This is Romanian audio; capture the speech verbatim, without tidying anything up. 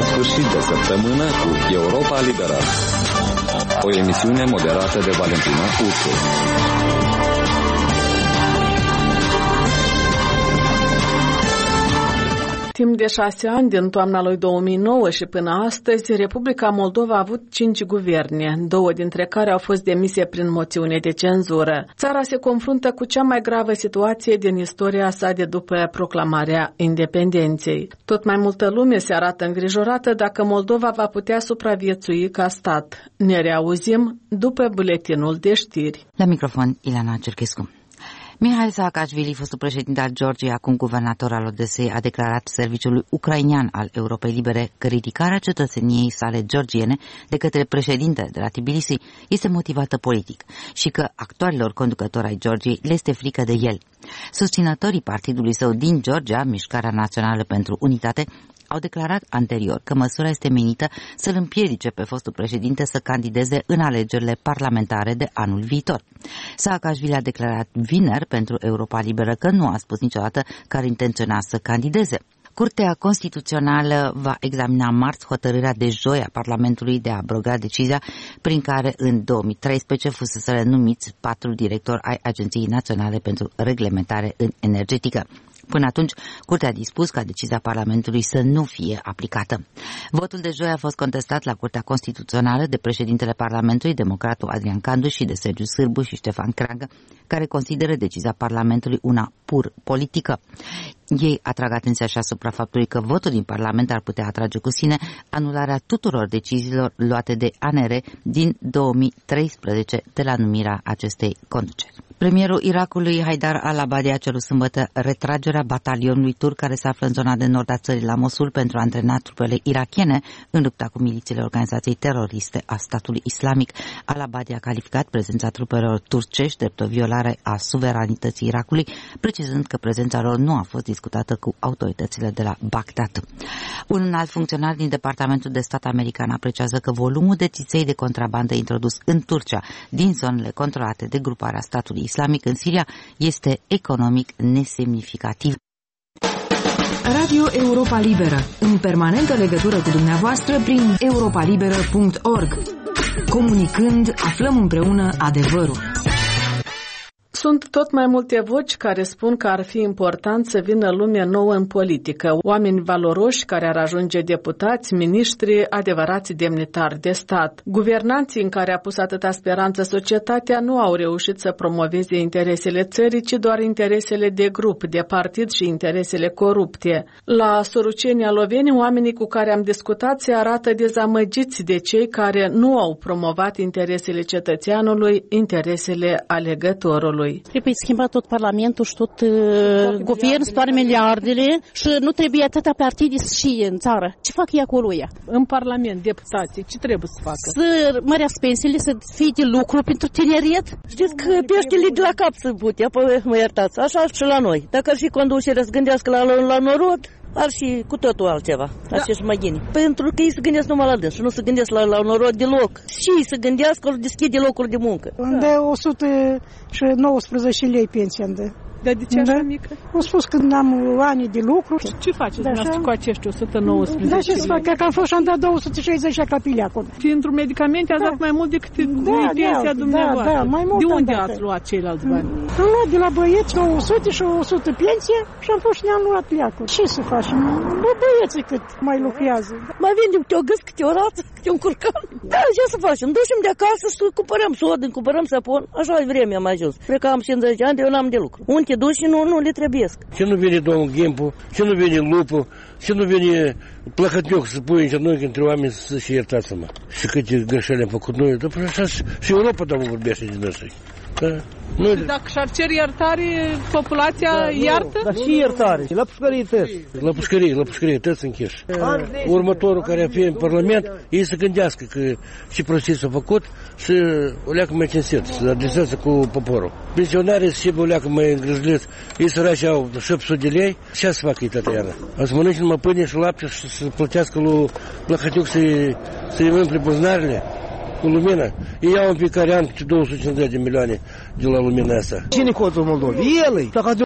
sfârșit de săptămână cu Europa Liberă, o emisiune moderată de Valentina Ursu. Timp de șase ani, din toamna lui două mii nouă și până astăzi, Republica Moldova a avut cinci guverne, două dintre care au fost demise prin moțiune de cenzură. Țara se confruntă cu cea mai gravă situație din istoria sa de după proclamarea independenței. Tot mai multă lume se arată îngrijorată dacă Moldova va putea supraviețui ca stat. Ne reauzim după buletinul de știri. La microfon, Ileana Cerchescu. Mihail Saakashvili, fostul președinte al Georgiei, acum guvernator al Odesei, a declarat serviciului ucrainian al Europei Libere că ridicarea cetățeniei sale georgiene de către președinte de la Tbilisi este motivată politic și că actualilor conducători ai Georgiei le este frică de el. Susținătorii partidului său din Georgia, Mișcarea Națională pentru Unitate, au declarat anterior că măsura este menită să-l împiedice pe fostul președinte să candideze în alegerile parlamentare de anul viitor. Saakashvili a declarat vineri pentru Europa Liberă că nu a spus niciodată că ar intenționa să candideze. Curtea Constituțională va examina marți hotărârea de joi a Parlamentului de a abroga decizia prin care în două mii treisprezece fuseseră numiți patru directori ai Agenției Naționale pentru Reglementare în Energetică. Până atunci, Curtea a dispus ca decizia Parlamentului să nu fie aplicată. Votul de joi a fost contestat la Curtea Constituțională de președintele Parlamentului, democratul Adrian Candu, și de Sergiu Sârbu și Ștefan Creangă, care consideră decizia Parlamentului una pur politică. Ei atrag atenția și asupra faptului că votul din Parlament ar putea atrage cu sine anularea tuturor deciziilor luate de A N R din două mii treisprezece de la numirea acestei conduceri. Premierul Irakului, Haidar al-Abadi, a cerut sâmbătă retragerea batalionului turc care se află în zona de nord a țării la Mosul pentru a antrena trupele irakiene în lupta cu milițiile organizației teroriste a statului islamic. Al-Abadi a calificat prezența trupelor turcești drept o violare a suveranității Irakului, precizând că prezența lor nu a fost discutată cu autoritățile de la Bagdad. Un alt funcționar din Departamentul de Stat american apreciază că volumul de țiței de contrabandă introdus în Turcia din zonele controlate de gruparea statului islamic în Siria este economic nesemnificativ. Radio Europa Liberă, în permanentă legătură cu dumneavoastră prin europa liberă punct org. Comunicând, aflăm împreună adevărul. Sunt tot mai multe voci care spun că ar fi important să vină lume nouă în politică, oameni valoroși care ar ajunge deputați, miniștri, adevărați demnitari de stat. Guvernanții în care a pus atâta speranță societatea nu au reușit să promoveze interesele țării, ci doar interesele de grup, de partid și interesele corupte. La Sorucenia Loveni, oamenii cu care am discutat se arată dezamăgiți de cei care nu au promovat interesele cetățeanului, interesele alegătorului. Trebuie schimbat tot Parlamentul și tot uh, guvernul, toate miliardele și nu trebuie atâta partide și în țară. Ce fac ei acolo ea? În Parlament, deputații, ce trebuie să facă? Să mărească pensiile, să fie de lucru pentru tineret. Știți că peștele de la cap să pute, apoi mă iertați, așa și la noi. Dacă ar fi conducerea să gândească la, la norod, ar fi cu totul altceva, da. Acești măghini. Pentru că ei se gândesc numai la dâns și nu se gândesc la, la norod deloc. Și ei se gândească, își deschide locuri de muncă. Îmi dă o sută nouăsprezece lei pensia îmi dă. Dar de ce așa mică? Au spus când am ani de lucru. Ce faceți dumneavoastră cu acești o sută nouăsprezece? Da, ce să fac? Că am fost și am dat două sute șaizeci la capile acolo. Pentru medicamente a dat mai mult decât da, pensia da, dumneavoastră. Da, da, mai mult. De unde ați luat ceilalți bani? Am luat de la băieți două sute și o sută pensie și am fost și ne-am luat pleacul. Ce să facem? Bă, băieții cât mai lucrează. Mai vindem câte o gâs, câte o rață, câte un curcan. Da, ce să facem? Ducem de acasă și cumpărăm sod, cumpărăm săpun. Așa e vremea mai jos. Cred că am cincizeci de ani, de eu n-am de lucru. Unde te duci și nu, nu le trebuiesc. Ce nu vine domnul Ghimpu, ce nu vine Lupu, ce nu vine Plăhătnioc să pui în genunchi între oameni să-și iertați-mă. Și câte greșeli am făcut noi. Dar așa și Europa, domnul, vorbește din ăsta. Da? Noi... Dacă și-ar cer iertare, populația da, iartă? Dar și iertare. La pușcărie tăți. La pușcărie, la pușcărie tăți închiși. Următorul care a fi în Parlament, ei să gândească că și prostii s-a făcut și o leacă mai cinstit, să adresează cu poporul. Pensionarii și o leacă mai îngrijliți, ei sărași au șapte sute de lei, ce să facă ei tătăiană? A să mănânce numai pâine și lapte și să plătească lui Plăhătiuc să-i, să-i umple buzunarele cu lumina. Ei iau în fiecare an două sute cincizeci de milioane de la lumina asta. Cine contul Moldovei? El